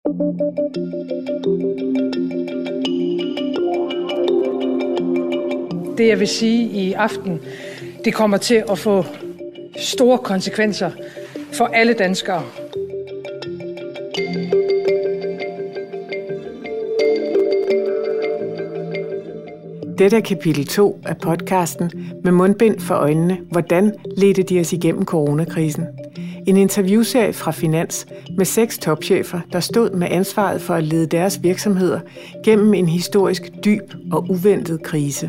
Det jeg vil sige i aften, det kommer til at få store konsekvenser for alle danskere. Dette er kapitel 2 af podcasten Med mundbind for øjnene. Hvordan ledte de os igennem coronakrisen? En interviewserie fra Finans med 6 topchefer, der stod med ansvaret for at lede deres virksomheder gennem en historisk dyb og uventet krise.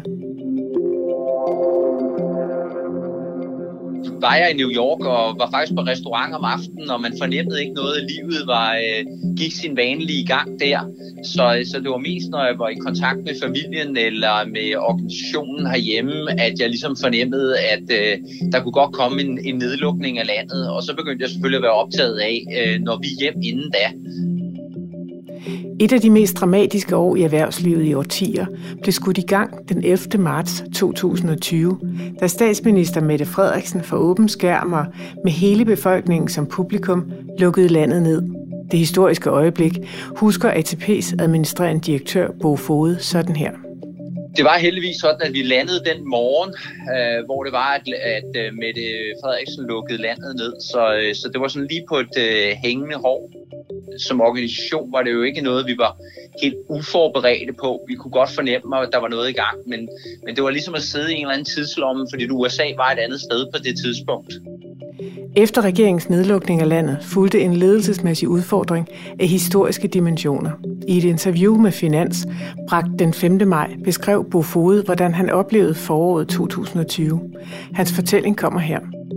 Var jeg i New York og var faktisk på restaurant om aftenen, og man fornemmede ikke noget af livet gik sin vanlige gang der. Så det var mest, når jeg var i kontakt med familien eller med organisationen herhjemme, at jeg ligesom fornemmede, at der kunne godt komme en nedlukning af landet. Og så begyndte jeg selvfølgelig at være optaget af, når vi hjem inden da. Et af de mest dramatiske år i erhvervslivet i årtier blev skudt i gang den 11. marts 2020, da statsminister Mette Frederiksen for åben skærm og med hele befolkningen som publikum lukkede landet ned. Det historiske øjeblik husker ATP's administrerende direktør Bo Foged sådan her. Det var heldigvis sådan, at vi landede den morgen, hvor det var, at Mette Frederiksen lukkede landet ned. Så det var sådan lige på et hængende hår. Som organisation var det jo ikke noget, vi var helt uforberedte på. Vi kunne godt fornemme, at der var noget i gang, men det var ligesom at sidde i en eller anden tidslomme, fordi USA var et andet sted på det tidspunkt. Efter regeringens nedlukning af landet fulgte en ledelsesmæssig udfordring af historiske dimensioner. I et interview med Finans bragt den 5. maj beskrev Bo Foged, hvordan han oplevede foråret 2020. Hans fortælling kommer her.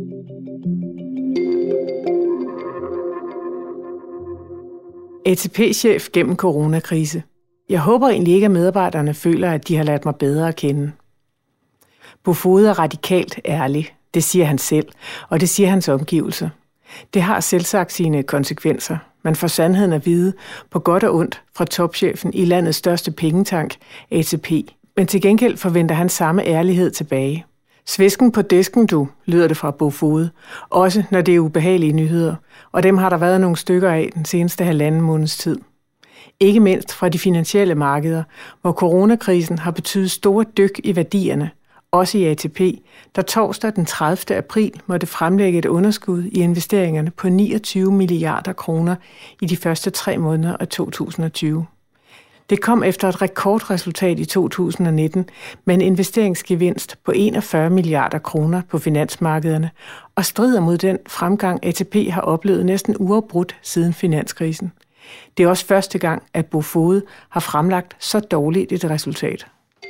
ATP-chef gennem coronakrise. Jeg håber egentlig ikke, at medarbejderne føler, at de har lært mig bedre at kende. Bo Foged er radikalt ærlig. Det siger han selv, og det siger hans omgivelser. Det har selvsagt sine konsekvenser. Man får sandheden at vide på godt og ondt fra topchefen i landets største pengetank, ATP. Men til gengæld forventer han samme ærlighed tilbage. Svisken på disken, du, lyder det fra Bo Foged. Også når det er ubehagelige nyheder. Og dem har der været nogle stykker af den seneste 1,5 måneds tid. Ikke mindst fra de finansielle markeder, hvor coronakrisen har betydet store dyk i værdierne. Også i ATP, der torsdag den 30. april måtte fremlægge et underskud i investeringerne på 29 milliarder kroner i de første 3 måneder af 2020. Det kom efter et rekordresultat i 2019 med en investeringsgevinst på 41 milliarder kroner på finansmarkederne og strider mod den fremgang, ATP har oplevet næsten uafbrudt siden finanskrisen. Det er også første gang, at Bo Foged har fremlagt så dårligt et resultat.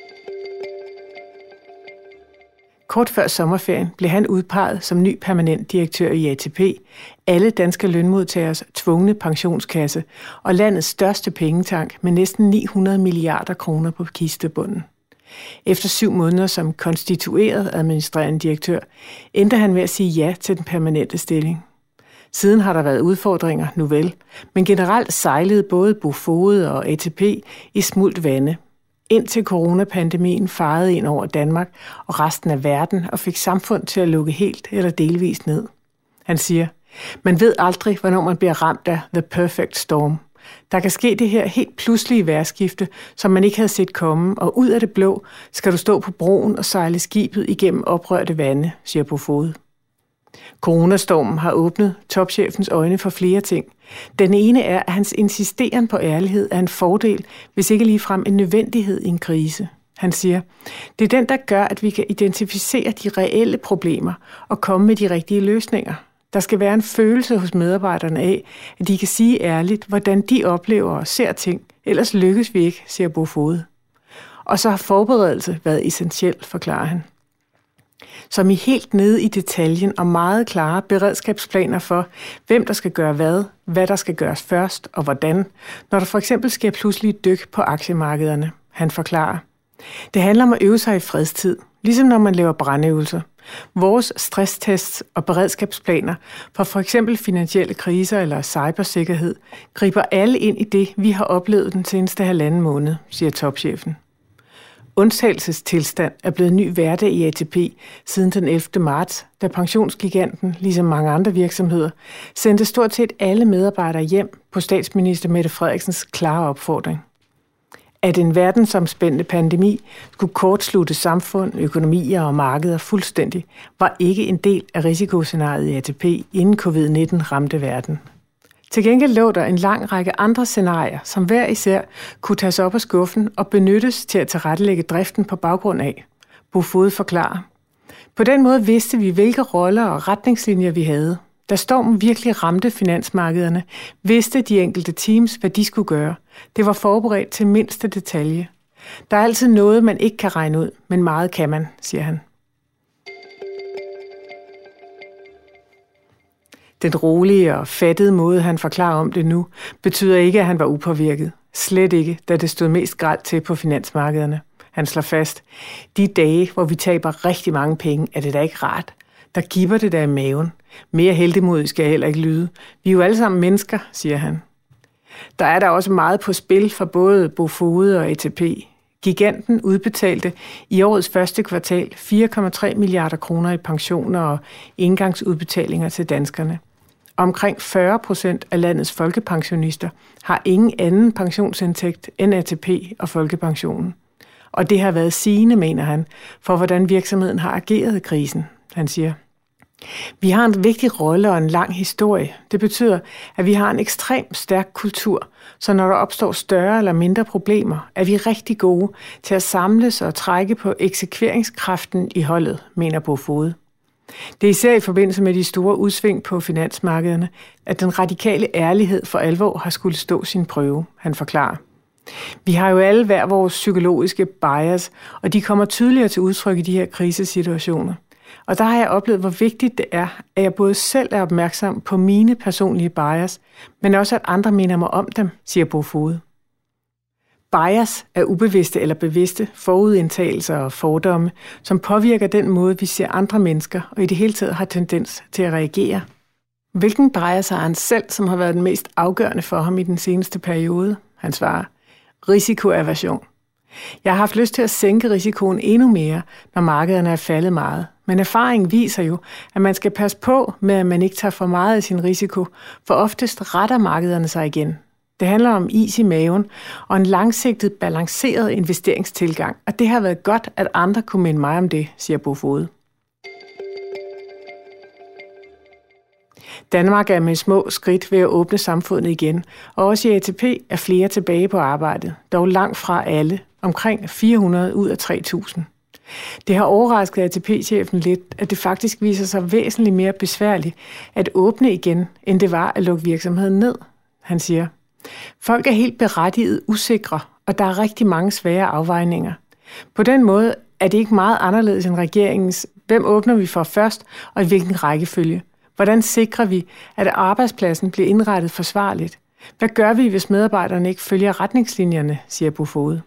Kort før sommerferien blev han udpeget som ny permanent direktør i ATP, alle danske lønmodtagers tvungne pensionskasse og landets største pengetank med næsten 900 milliarder kroner på kistebunden. Efter 7 måneder som konstitueret administrerende direktør, endte han med at sige ja til den permanente stilling. Siden har der været udfordringer, nu vel, men generelt sejlede både Bo Foged og ATP i smult vande. Indtil coronapandemien farede ind over Danmark og resten af verden og fik samfund til at lukke helt eller delvist ned. Han siger, man ved aldrig, hvornår man bliver ramt af the perfect storm. Der kan ske det her helt pludselige vejrskifte, som man ikke havde set komme, og ud af det blå skal du stå på broen og sejle skibet igennem oprørte vande, siger Bo Foged. Coronastormen har åbnet topchefens øjne for flere ting. Den ene er, at hans insisteren på ærlighed er en fordel, hvis ikke ligefrem en nødvendighed i en krise. Han siger, det er den, der gør, at vi kan identificere de reelle problemer og komme med de rigtige løsninger. Der skal være en følelse hos medarbejderne af, at de kan sige ærligt, hvordan de oplever og ser ting. Ellers lykkes vi ikke, siger Bo Foged. Og så har forberedelse været essentielt, forklarer han. Som i helt nede i detaljen og meget klare beredskabsplaner for, hvem der skal gøre hvad der skal gøres først og hvordan, når der for eksempel sker pludselig dyk på aktiemarkederne. Han forklarer. Det handler om at øve sig i fredstid, ligesom når man laver brandøvelser. Vores stresstests og beredskabsplaner for eksempel finansielle kriser eller cybersikkerhed griber alle ind i det, vi har oplevet den seneste 1,5 måned, siger topchefen. Undtagelsestilstand er blevet ny hverdag i ATP siden den 11. marts, da pensionsgiganten, ligesom mange andre virksomheder, sendte stort set alle medarbejdere hjem på statsminister Mette Frederiksens klare opfordring. At en verdensomspændende pandemi skulle kortslutte samfund, økonomier og markeder fuldstændig, var ikke en del af risikoscenariet i ATP, inden covid-19 ramte verden. Til gengæld lå der en lang række andre scenarier, som hver især kunne tages op af skuffen og benyttes til at tilrettelægge driften på baggrund af. Bo Foged forklarer. På den måde vidste vi, hvilke roller og retningslinjer vi havde. Da stormen virkelig ramte finansmarkederne, vidste de enkelte teams, hvad de skulle gøre. Det var forberedt til mindste detalje. Der er altid noget, man ikke kan regne ud, men meget kan man, siger han. Den rolige og fattede måde, han forklarer om det nu, betyder ikke, at han var upåvirket. Slet ikke, da det stod mest grelt til på finansmarkederne. Han slår fast, de dage, hvor vi taber rigtig mange penge, er det da ikke rart. Der giver det der i maven. Mere heldemodig skal jeg heller ikke lyde. Vi er jo alle sammen mennesker, siger han. Der er der også meget på spil for både Bo Foged og ATP. Giganten udbetalte i årets første kvartal 4,3 milliarder kroner i pensioner og engangsudbetalinger til danskerne. Omkring 40% af landets folkepensionister har ingen anden pensionsindtægt end ATP og folkepensionen. Og det har været sigende, mener han, for hvordan virksomheden har ageret i krisen. Han siger, vi har en vigtig rolle og en lang historie. Det betyder, at vi har en ekstremt stærk kultur, så når der opstår større eller mindre problemer, er vi rigtig gode til at samles og trække på eksekveringskraften i holdet, mener Bo Foged. Det er især i forbindelse med de store udsving på finansmarkederne, at den radikale ærlighed for alvor har skulle stå sin prøve, han forklarer. Vi har jo alle hver vores psykologiske bias, og de kommer tydeligere til udtryk i de her krisesituationer. Og der har jeg oplevet, hvor vigtigt det er, at jeg både selv er opmærksom på mine personlige bias, men også at andre minder mig om dem, siger Bo Foged. Bias er ubevidste eller bevidste forudindtagelser og fordomme, som påvirker den måde, vi ser andre mennesker, og i det hele taget har tendens til at reagere. Hvilken bias har han selv, som har været den mest afgørende for ham i den seneste periode? Han svarer, risikoaversion. Jeg har haft lyst til at sænke risikoen endnu mere, når markederne er faldet meget. Men erfaringen viser jo, at man skal passe på med, at man ikke tager for meget af sin risiko, for oftest retter markederne sig igen. Det handler om is i maven og en langsigtet, balanceret investeringstilgang, og det har været godt, at andre kunne minde mig om det, siger Bo Foged. Danmark er med små skridt ved at åbne samfundet igen, og også i ATP er flere tilbage på arbejdet, dog langt fra alle, omkring 400 ud af 3.000. Det har overrasket ATP-chefen lidt, at det faktisk viser sig væsentligt mere besværligt at åbne igen, end det var at lukke virksomheden ned. Han siger, folk er helt berettiget usikre, og der er rigtig mange svære afvejninger. På den måde er det ikke meget anderledes end regeringens, hvem åbner vi for først, og i hvilken rækkefølge. Hvordan sikrer vi, at arbejdspladsen bliver indrettet forsvarligt? Hvad gør vi, hvis medarbejderne ikke følger retningslinjerne, siger Bo Foged.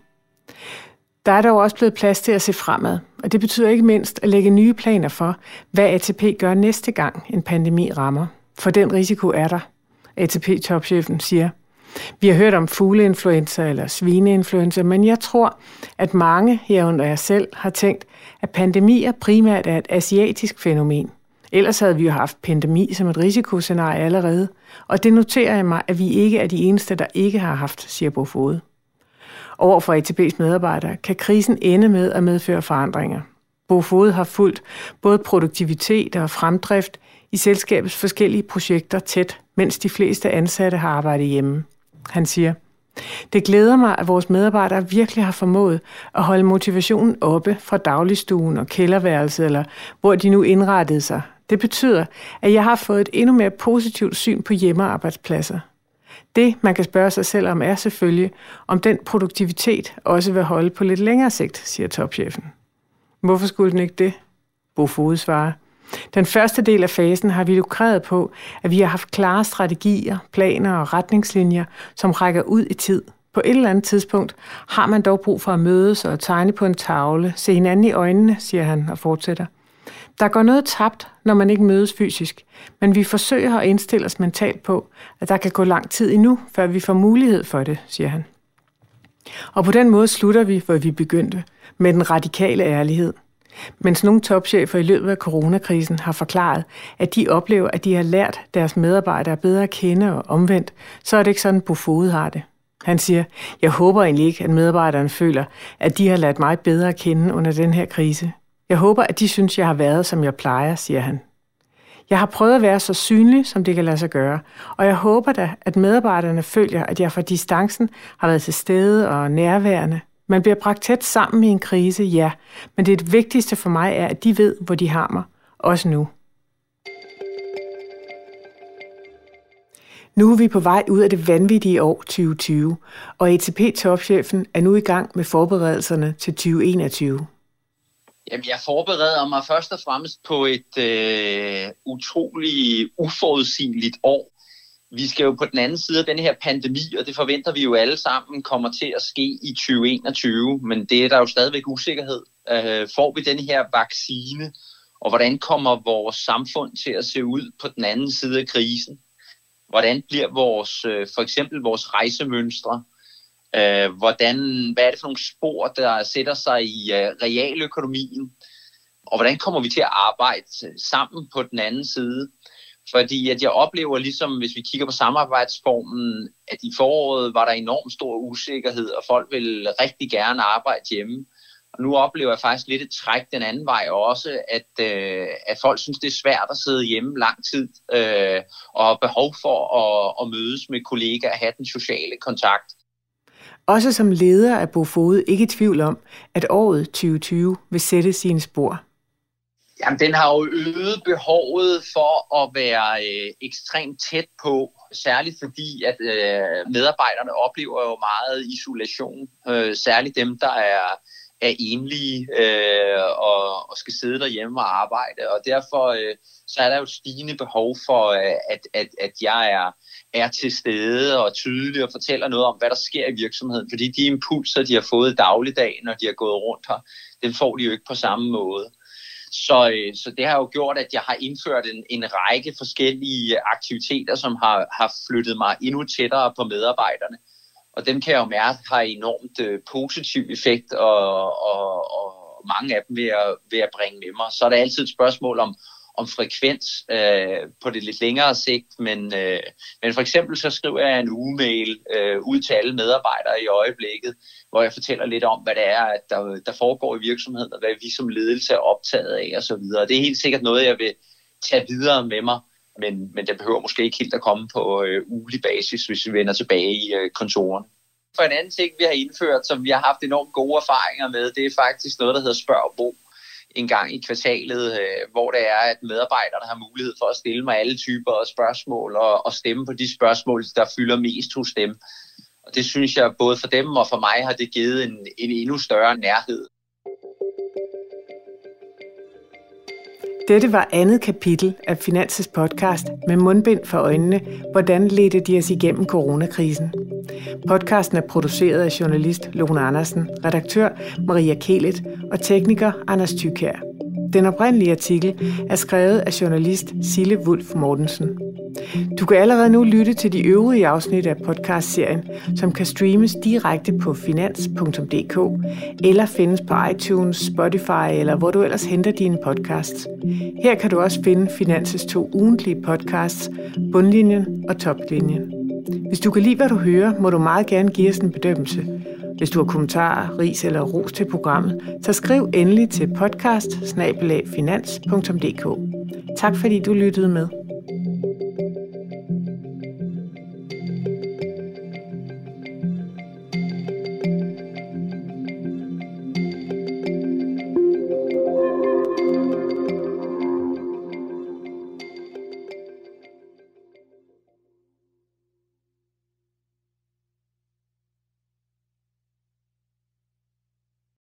Der er dog også blevet plads til at se fremad, og det betyder ikke mindst at lægge nye planer for, hvad ATP gør næste gang en pandemi rammer. For den risiko er der, ATP-topchefen siger. Vi har hørt om fugleinfluenza eller svineinfluenza, men jeg tror, at mange herunder jeg selv har tænkt, at pandemier primært er et asiatisk fænomen. Ellers havde vi jo haft pandemi som et risikoscenarie allerede, og det noterer jeg mig, at vi ikke er de eneste, der ikke har haft, siger Bo Foged. Overfor ATP's medarbejdere kan krisen ende med at medføre forandringer. Bo Foged har fulgt både produktivitet og fremdrift i selskabets forskellige projekter tæt, mens de fleste ansatte har arbejdet hjemme. Han siger, det glæder mig, at vores medarbejdere virkelig har formået at holde motivationen oppe fra dagligstuen og kælderværelset, eller hvor de nu indrettede sig. Det betyder, at jeg har fået et endnu mere positivt syn på hjemmearbejdspladser. Det, man kan spørge sig selv om, er selvfølgelig, om den produktivitet også vil holde på lidt længere sigt, siger topchefen. Hvorfor skulle den ikke det? Bo Foged svarer. Den første del af fasen har vi lukreret på, at vi har haft klare strategier, planer og retningslinjer, som rækker ud i tid. På et eller andet tidspunkt har man dog brug for at mødes og tegne på en tavle, se hinanden i øjnene, siger han og fortsætter. Der går noget tabt, når man ikke mødes fysisk, men vi forsøger at indstille os mentalt på, at der kan gå lang tid endnu, før vi får mulighed for det, siger han. Og på den måde slutter vi, hvor vi begyndte, med den radikale ærlighed. Mens nogle topchefer i løbet af coronakrisen har forklaret, at de oplever, at de har lært deres medarbejdere bedre at kende og omvendt, så er det ikke sådan, Beaufort har det. Han siger, jeg håber egentlig ikke, at medarbejderne føler, at de har lært mig bedre at kende under den her krise. Jeg håber, at de synes, jeg har været, som jeg plejer, siger han. Jeg har prøvet at være så synlig, som det kan lade sig gøre, og jeg håber da, at medarbejderne føler, at jeg fra distancen har været til stede og nærværende. Man bliver bragt tæt sammen i en krise, ja, men det vigtigste for mig er, at de ved, hvor de har mig, også nu. Nu er vi på vej ud af det vanvittige år 2020, og ATP-topchefen er nu i gang med forberedelserne til 2021. Jamen, jeg forbereder mig først og fremmest på et utrolig uforudsigeligt år. Vi skal jo på den anden side af den her pandemi, og det forventer vi jo alle sammen kommer til at ske i 2021, men det er der jo stadigvæk usikkerhed. Får vi den her vaccine, og hvordan kommer vores samfund til at se ud på den anden side af krisen? Hvordan bliver for eksempel vores rejsemønstre? Hvad er det for nogle spor, der sætter sig i realøkonomien? Og hvordan kommer vi til at arbejde sammen på den anden side? Fordi at jeg oplever ligesom, hvis vi kigger på samarbejdsformen, at i foråret var der enormt stor usikkerhed, og folk ville rigtig gerne arbejde hjemme. Og nu oplever jeg faktisk lidt et træk den anden vej også, at folk synes, det er svært at sidde hjemme lang tid, og har behov for at mødes med kollegaer og have den sociale kontakt. Også som leder er Beaufort ikke i tvivl om, at året 2020 vil sætte sine spor. Jamen, den har jo øget behovet for at være ekstremt tæt på, særligt fordi, at medarbejderne oplever jo meget isolation. Særligt dem, der er enlige og skal sidde derhjemme og arbejde. Og derfor så er der jo et stigende behov for, at jeg er til stede og tydelig og fortæller noget om, hvad der sker i virksomheden. Fordi de impulser, de har fået i dagligdagen, når de har gået rundt her, dem får de jo ikke på samme måde. Så det har jo gjort, at jeg har indført en række forskellige aktiviteter, som har flyttet mig endnu tættere på medarbejderne. Og dem kan jeg jo mærke har enormt positiv effekt, og mange af dem vil jeg bringe med mig. Så er der altid et spørgsmål om frekvens på det lidt længere sigt, men for eksempel så skriver jeg en ugemail ud til alle medarbejdere i øjeblikket, hvor jeg fortæller lidt om, hvad det er, at der foregår i virksomheden, og hvad vi som ledelse er optaget af osv. Det er helt sikkert noget, jeg vil tage videre med mig, men det behøver måske ikke helt at komme på ugelig basis, hvis vi vender tilbage i kontorerne. For en anden ting, vi har indført, som vi har haft enormt gode erfaringer med, det er faktisk noget, der hedder Spørg og Bo en gang i kvartalet, hvor det er, at medarbejderne har mulighed for at stille mig alle typer af spørgsmål og stemme på de spørgsmål, der fylder mest hos dem. Og det synes jeg, både for dem og for mig, har det givet en endnu større nærhed. Dette var andet kapitel af Finans' podcast med mundbind for øjnene. Hvordan ledte de os igennem coronakrisen? Podcasten er produceret af journalist Lone Andersen, redaktør Maria Kelet og tekniker Anders Thykier. Den oprindelige artikel er skrevet af journalist Sille Wulf Mortensen. Du kan allerede nu lytte til de øvrige afsnit af podcastserien, som kan streames direkte på finans.dk eller findes på iTunes, Spotify eller hvor du ellers henter dine podcasts. Her kan du også finde Finans' 2 ugentlige podcasts, Bundlinjen og Toplinjen. Hvis du kan lide, hvad du hører, må du meget gerne give os en bedømmelse. Hvis du har kommentarer, ris eller ros til programmet, så skriv endelig til podcast@finans.dk. Tak fordi du lyttede med.